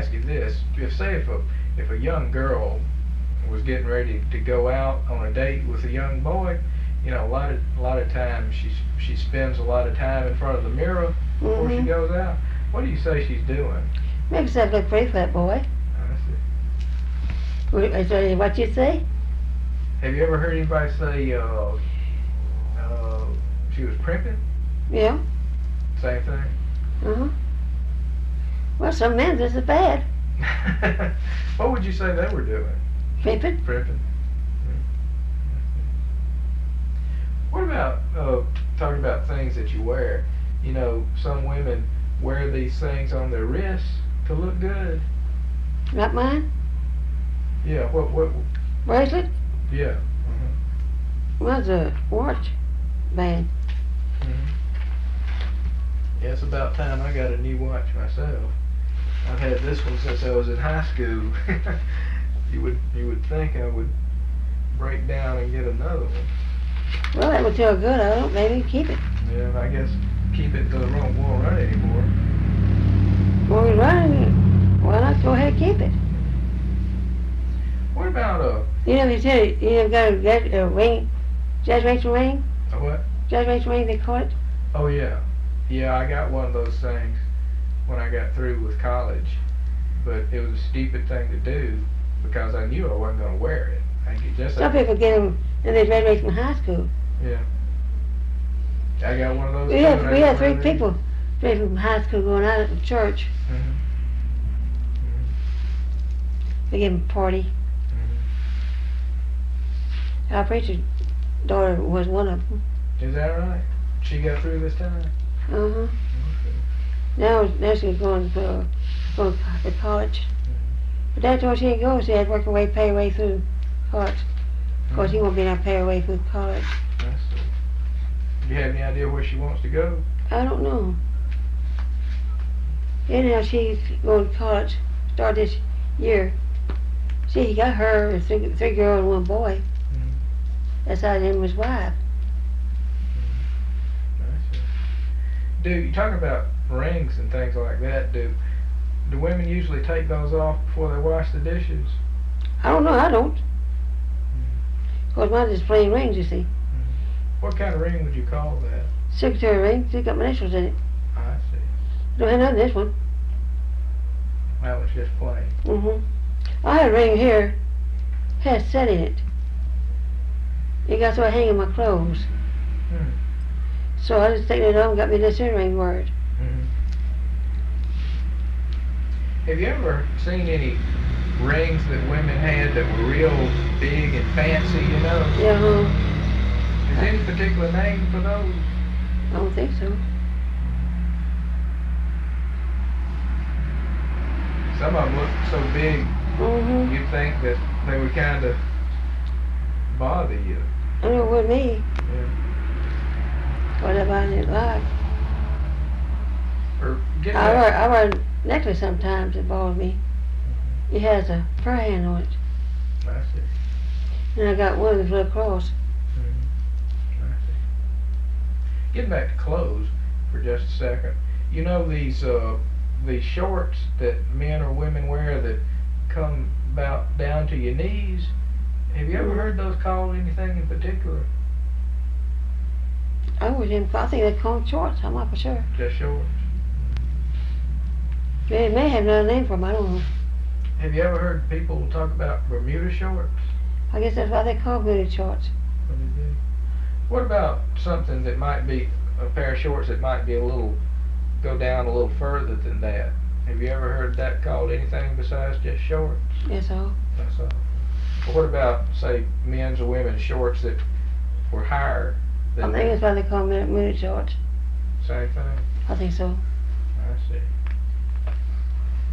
ask you this: if a young girl was getting ready to go out on a date with a young boy, you know, a lot of times she spends a lot of time in front of the mirror before she goes out. What do you say she's doing? Makes herself look pretty for that boy. I see. What you say? Have you ever heard anybody say she was primping? Yeah. Same thing. Well, some men this is bad. What would you say they were doing? Primping. Primping. What about talking about things that you wear? You know, some women wear these things on their wrists to look good. Not mine. Yeah. What? Bracelet. Yeah. Mine's a watch band. Yeah, it's about time I got a new watch myself. I've had this one since I was in high school. You would think I would break down and get another one. Well, that would feel good. I don't. Maybe keep it. Yeah, I guess keep it till it won't run anymore. Well, we run. Why not go ahead and keep it? What about You know, he said you got a ring, Judge Rachel ring. a what? Judge Rachel ring, they call it. Oh yeah, yeah. I got one of those things when I got through with college, but it was a stupid thing to do because I knew I wasn't going to wear it. Some people get them and they graduate from high school. Yeah. I got one of those. We had 3 people graduated from high school going out of church. They gave them a party. Our preacher's daughter was one of them. Is that right? She got through this time? Okay. Now she's going to college. But Dad told her she didn't go. She had to work her way, pay her way through college. Of course, he won't be able to pay her way through college. I see. Do you have any idea where she wants to go? I don't know. Anyhow, she's going to college. Start this year. See, he got her 3 girls and 1 boy. That's how him and his wife. I see. Do you talk about rings and things like that? Do women usually take those off before they wash the dishes? I don't know. I don't. Of course, mine is plain rings, you see. What kind of ring would you call that? Secretary ring. It's got my initials in it. I see. Don't have none in this one. That was just plain. I had a ring here. Has set in it. It got so I hang in my clothes. So I just taken it off and got me this earring word. Have you ever seen any rings that women had that were real big and fancy, you know? Yeah. Is there any particular name for those? I don't think so. Some of them look so big, you'd think that they would kind of bother you. I know it would me. Yeah. Whatever I didn't like. Or get I wear a necklace sometimes that bothers me. It has a prayer hand on it. I see. And I got one with a little cross. I see. Getting back to clothes for just a second. You know these shorts that men or women wear that come about down to your knees? Have you ever heard those called anything in particular? I think they call them shorts. I'm not for sure. Just shorts? They may have another name for them. I don't know. Have you ever heard people talk about Bermuda shorts? I guess that's why they call booty shorts. What about something that might be a pair of shorts that might be go down a little further than that? Have you ever heard that called anything besides just shorts? That's all. That's all. Well, what about, say, men's or women's shorts that were higher than I think that's why they call them booty shorts. Same thing? I think so. I see.